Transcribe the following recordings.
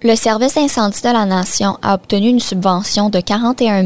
Le service d'incendie de la Nation a obtenu une subvention de 41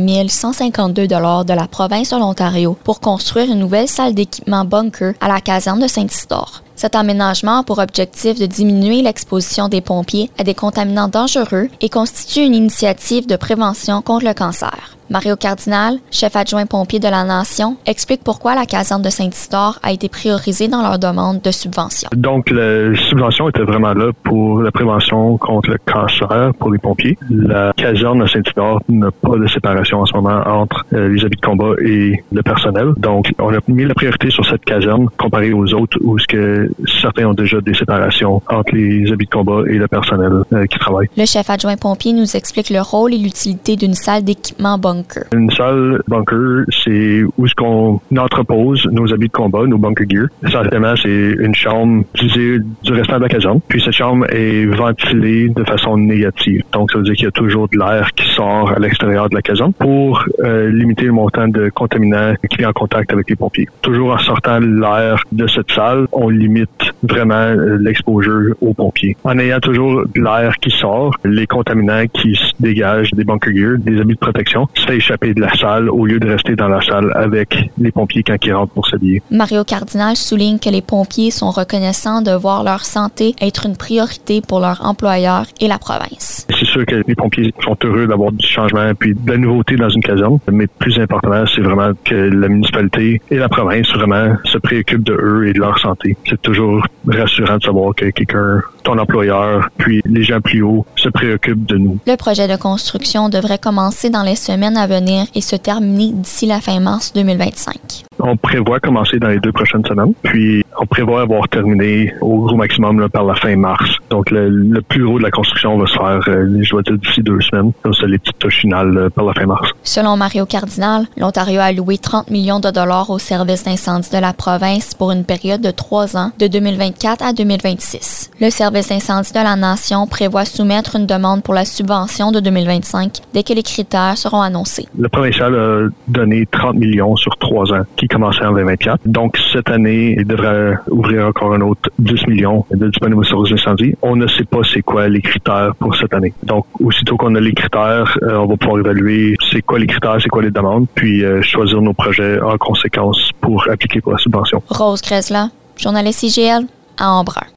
152 $ de la province de l'Ontario pour construire une nouvelle salle d'équipement bunker à la caserne de Saint-Isidore. Cet aménagement a pour objectif de diminuer l'exposition des pompiers à des contaminants dangereux et constitue une initiative de prévention contre le cancer. Mario Cardinal, chef adjoint pompier de la Nation, explique pourquoi la caserne de Saint-Isidore a été priorisée dans leur demande de subvention. Donc, la subvention était vraiment là pour la prévention contre le cancer pour les pompiers. La caserne de Saint-Isidore n'a pas de séparation en ce moment entre les habits de combat et le personnel. Donc, on a mis la priorité sur cette caserne comparée aux autres où certains ont déjà des séparations entre les habits de combat et le personnel qui travaille. Le chef adjoint pompier nous explique le rôle et l'utilité d'une salle d'équipement bunker. Une salle bunker, c'est où est-ce qu'on entrepose nos habits de combat, nos bunker gear. Essentiellement, c'est une chambre divisée du restant de la caserne. Puis cette chambre est ventilée de façon négative. Donc, ça veut dire qu'il y a toujours de l'air qui sort à l'extérieur de la caserne pour limiter le montant de contaminants qui vient en contact avec les pompiers. Toujours en sortant l'air de cette salle, on limite vraiment l'exposure aux pompiers. En ayant toujours de l'air qui sort, les contaminants qui se dégagent des bunker gear, des habits de protection, se fait échapper de la salle au lieu de rester dans la salle avec les pompiers quand ils rentrent pour s'habiller. Mario Cardinal souligne que les pompiers sont reconnaissants de voir leur santé être une priorité pour leur employeur et la province. C'est sûr que les pompiers sont heureux d'avoir du changement puis de la nouveauté dans une caserne, mais plus important, c'est vraiment que la municipalité et la province vraiment se préoccupent de eux et de leur santé. C'est toujours rassurant de savoir que quelqu'un, ton employeur, puis les gens plus hauts se préoccupent de nous. Le projet de construction devrait commencer dans les semaines à venir et se terminer d'ici la fin mars 2025. On prévoit commencer dans les 2 prochaines semaines, puis on prévoit avoir terminé au gros maximum là, par la fin mars. Donc le plus gros de la construction va se faire, je dois dire, d'ici 2 semaines. Donc c'est les petites touches finales par la fin mars. Selon Mario Cardinal, l'Ontario a alloué 30 millions de dollars au service d'incendie de la province pour une période de 3 ans, de 2024 à 2026. Le service d'incendie de la Nation prévoit soumettre une demande pour la subvention de 2025 dès que les critères seront annoncés. Le provincial a donné 30 millions sur 3 ans, qui commençait en 2024. Donc, cette année, il devrait ouvrir encore un autre 10 millions de disponibles services d'incendie. On ne sait pas c'est quoi les critères pour cette année. Donc, aussitôt qu'on a les critères, on va pouvoir évaluer c'est quoi les critères, c'est quoi les demandes, puis choisir nos projets en conséquence pour appliquer pour la subvention. Rose Grezla, journaliste IGL à Embrun.